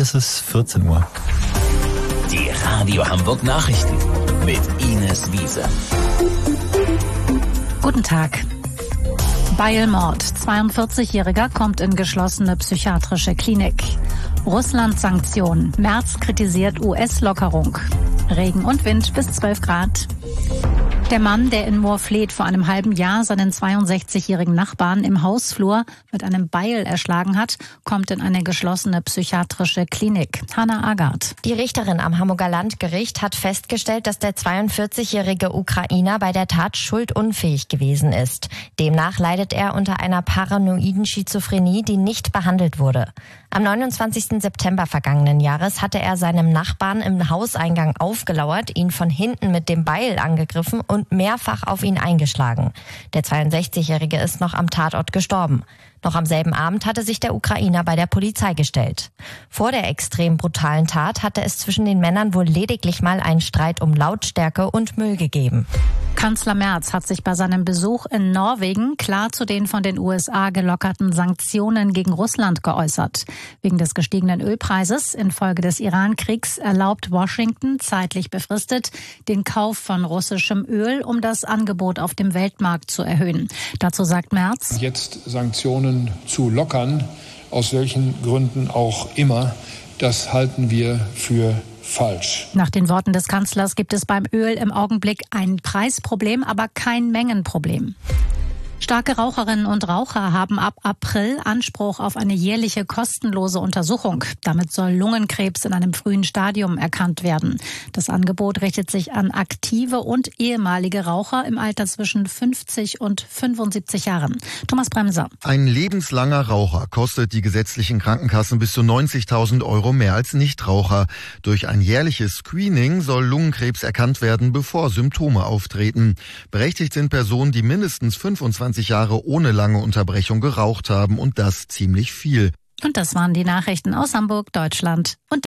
ist es 14 Uhr. Die Radio Hamburg Nachrichten mit Ines Wiese. Guten Tag. Beilmord. 42-Jähriger kommt in geschlossene psychiatrische Klinik. Russland-Sanktionen. Merz kritisiert US-Lockerung. Regen und Wind bis 12 Grad. Der Mann, der in Moorfleet vor einem halben Jahr seinen 62-jährigen Nachbarn im Hausflur mit einem Beil erschlagen hat, kommt in eine geschlossene psychiatrische Klinik. Hannah Agard. Die Richterin am Hamburger Landgericht hat festgestellt, dass der 42-jährige Ukrainer bei der Tat schuldunfähig gewesen ist. Demnach leidet er unter einer paranoiden Schizophrenie, die nicht behandelt wurde. Am 29. September vergangenen Jahres hatte er seinem Nachbarn im Hauseingang aufgelauert, ihn von hinten mit dem Beil angegriffen und mehrfach auf ihn eingeschlagen. Der 62-Jährige ist noch am Tatort gestorben. Noch am selben Abend hatte sich der Ukrainer bei der Polizei gestellt. Vor der extrem brutalen Tat hatte es zwischen den Männern wohl lediglich mal einen Streit um Lautstärke und Müll gegeben. Kanzler Merz hat sich bei seinem Besuch in Norwegen klar zu den von den USA gelockerten Sanktionen gegen Russland geäußert. Wegen des gestiegenen Ölpreises infolge des Iran-Kriegs erlaubt Washington zeitlich befristet den Kauf von russischem Öl, um das Angebot auf dem Weltmarkt zu erhöhen. Dazu sagt Merz: Jetzt Sanktionen zu lockern, aus welchen Gründen auch immer, das halten wir für falsch. Nach den Worten des Kanzlers gibt es beim Öl im Augenblick ein Preisproblem, aber kein Mengenproblem. Starke Raucherinnen und Raucher haben ab April Anspruch auf eine jährliche kostenlose Untersuchung. Damit soll Lungenkrebs in einem frühen Stadium erkannt werden. Das Angebot richtet sich an aktive und ehemalige Raucher im Alter zwischen 50 und 75 Jahren. Thomas Bremser. Ein lebenslanger Raucher kostet die gesetzlichen Krankenkassen bis zu 90.000 € mehr als Nichtraucher. Durch ein jährliches Screening soll Lungenkrebs erkannt werden, bevor Symptome auftreten. Berechtigt sind Personen, die mindestens 25 Jahre ohne lange Unterbrechung geraucht haben, und das ziemlich viel. Und das waren die Nachrichten aus Hamburg, Deutschland und